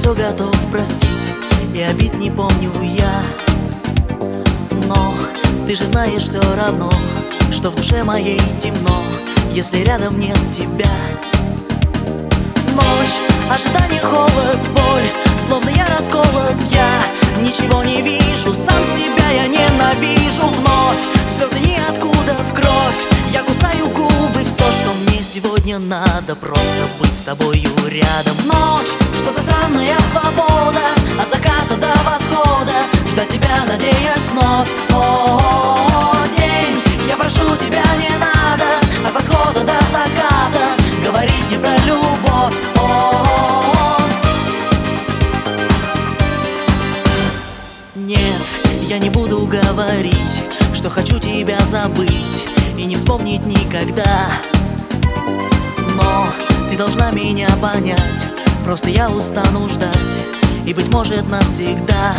все готов простить, и обид не помню я. Но ты же знаешь все равно, что в душе моей темно, если рядом нет тебя. Ночь, ожидание, холод, боль, словно я расколот, я ничего не вижу, сам себя я ненавижу. Вновь слезы ниоткуда в кровь, я кусаю губы, все, что мне сегодня надо, просто быть с тобою рядом. Ночь, что за странная свобода, от заката до восхода, ждать тебя, надеясь вновь. О, день, я прошу тебя, не надо, от восхода до заката говорить мне про любовь. Нет, я не буду говорить, что хочу тебя забыть и не вспомнить никогда. Но ты должна меня понять, просто я устану ждать, и, быть может, навсегда.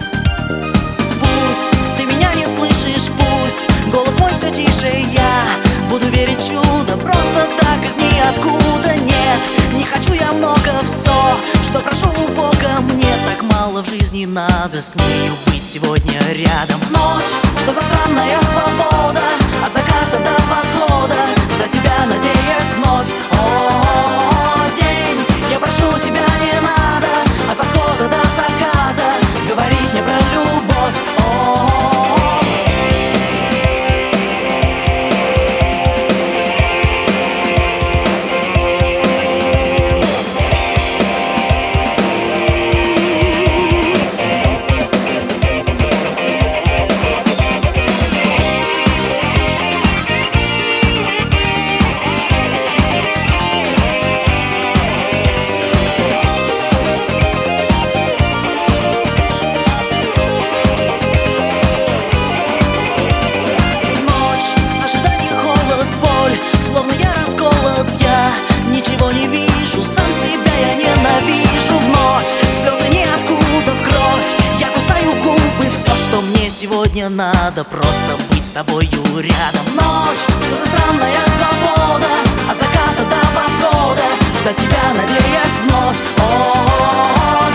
Пусть ты меня не слышишь, пусть голос мой все тише, я буду верить в чудо, просто так из ниоткуда. Нет, не хочу я много, все, что прошу у Бога, мне так мало в жизни надо с нею быть сегодня рядом. Ночь, что за странная свобода, от заката до восхода, ждать тебя, надеясь вновь. О, день, я прошу тебя, не надо, от восхода до заката говорить мне про любовь. Ничего не вижу, сам себя я ненавижу. Вновь слезы ниоткуда в кровь, я кусаю губы, все, что мне сегодня надо, просто быть с тобою рядом. Ночь, что за странная свобода, от заката до восхода, ждать тебя, надеясь вновь. О,